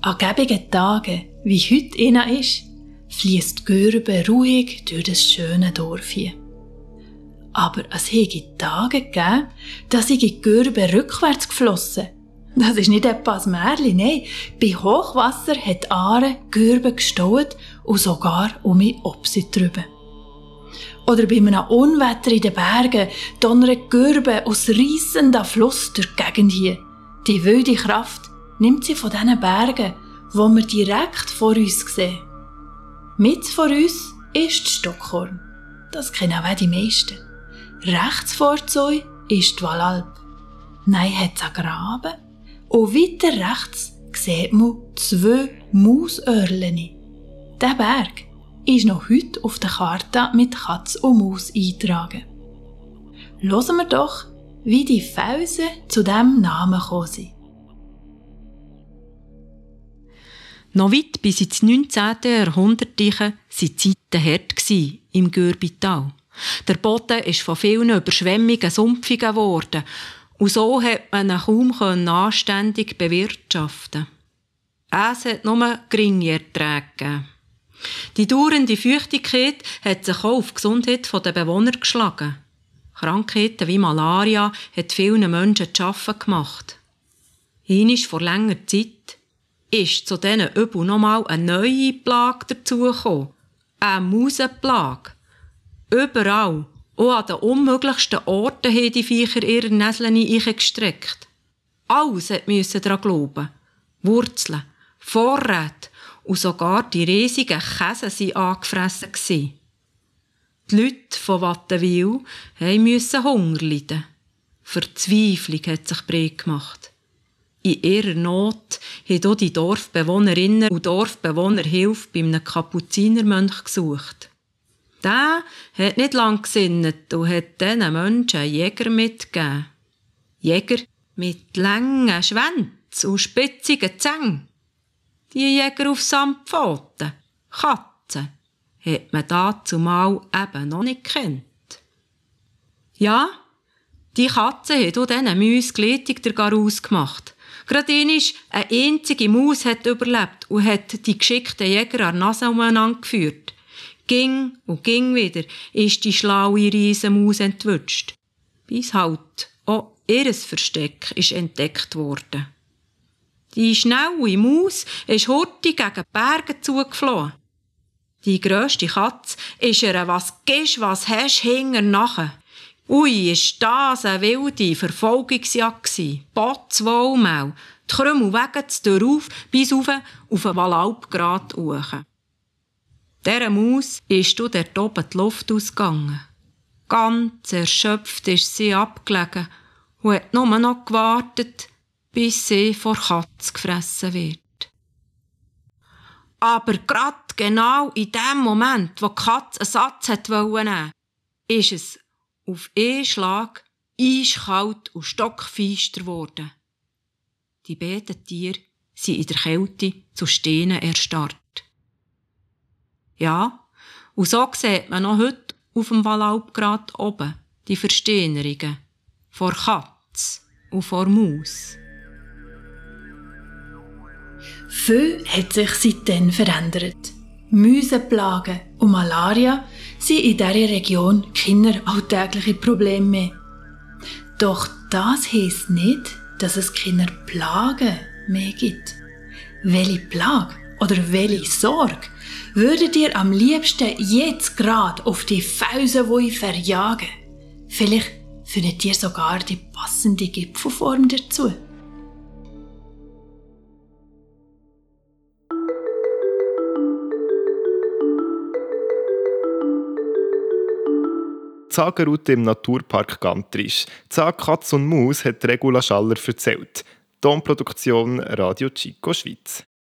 An gäbigen Tagen, wie heute einer ist, fließt die Gürbe ruhig durch das schöne Dorf hier. Aber es hätte Tage gegeben, da sei die Gürbe rückwärts geflossen. Das ist nicht etwas Märchen, nein. Bei Hochwasser hat die Aare die Gürbe gestaut und sogar ob sie drüber. Oder bei einem Unwetter in den Bergen donnert die Gürbe aus reissendem Fluss durch die Gegend hier. Die wilde Kraft nimmt sie von diesen Bergen, die wir direkt vor uns sehen. Mit vor uns ist Stockholm. Das kennen auch die meisten. Rechts vor Zoi ist die Vallalp. Nein, hat es einen Graben. Und weiter rechts sieht man 2 Mausöhrchen. Dieser Berg ist noch heute auf der Karte mit Katz und Maus eingetragen. Hören wir doch, wie die Felsen zu diesem Namen gekommen sind. Noch weit bis ins 19. Jahrhundert waren die Zeiten hart im Gürbital. Der Boden ist von vielen Überschwemmungen sumpfig geworden und so konnte man ihn kaum anständig bewirtschaften. Es hat nur geringe Erträge gegeben. Die dauernde Feuchtigkeit hat sich auch auf die Gesundheit der Bewohner geschlagen. Krankheiten wie Malaria hat vielen Menschen zu schaffen gemacht. Einmal vor längerer Zeit ist zu diesen Übel nochmal eine neue Plage dazugekommen. Eine Mausenplage. Überall, auch an den unmöglichsten Orten, haben die Viecher ihre Näseln eingestreckt. Alles musste daran glauben. Wurzeln, Vorräte und sogar die riesigen Käse waren angefressen. Die Leute von Wattenwil mussten Hunger leiden. Verzweiflung hat sich breit gemacht. In ihrer Not haben auch die Dorfbewohnerinnen und Dorfbewohner Hilfe bei einem Kapuzinermönch gesucht. Der hat nicht lange gesinnt und hat diesen Menschen einen Jäger mitgegeben. Jäger mit langen Schwänzen und spitzigen Zähnen. Die Jäger auf Samtpfoten, Katzen, hat man dazumal eben noch nicht gekannt. Ja, die Katzen haben auch diesen Mäusen gleitig der Garaus gemacht. Gerade eine einzige Maus hat überlebt und hat die geschickten Jäger an der Nase umeinander geführt. Ging und ging wieder ist die schlaue Riesenmaus entwutscht. Bis halt auch ihr Versteck ist entdeckt worden. Die schnelle Maus ist hurtig gegen die Berge zugeflohen. Die grösste Katze ist ihr «Was gibst, was hast» hinter nachher. Ui, ist das eine wilde Verfolgungsjagd. Potzwohlmau, die Krümmel wegen das Tür auf, bis auf den Vallalp grad hoch. Dieser Maus ist dort oben die Luft ausgegangen. Ganz erschöpft ist sie abgelegen und hat nur noch gewartet, bis sie vor Katz gefressen wird. Aber grad genau in dem Moment, wo die Katze einen Satz nehmen wollte, ist es auf einen Schlag eiskalt und stockfeister geworden. Die beiden Tiere sind in der Kälte zu Steinen erstarrt. Ja, und so sieht man noch heute auf dem Vallalpgrat oben die Versteinerungen vor Katz und vor Maus. Viel hat sich seitdem verändert. Mäuseplagen und Malaria sind in dieser Region keine alltäglichen Probleme mehr. Doch das heisst nicht, dass es keine Plagen mehr gibt. Welche Plage oder welche Sorge würdet ihr am liebsten jetzt gerade auf die Felsen verjagen? Vielleicht findet ihr sogar die passende Gipfelform dazu. Die Sagenroute im Naturpark Gantrisch. Die Sage Katz und Maus hat Regula Schaller erzählt. Tonproduktion Radio Chico Schweiz.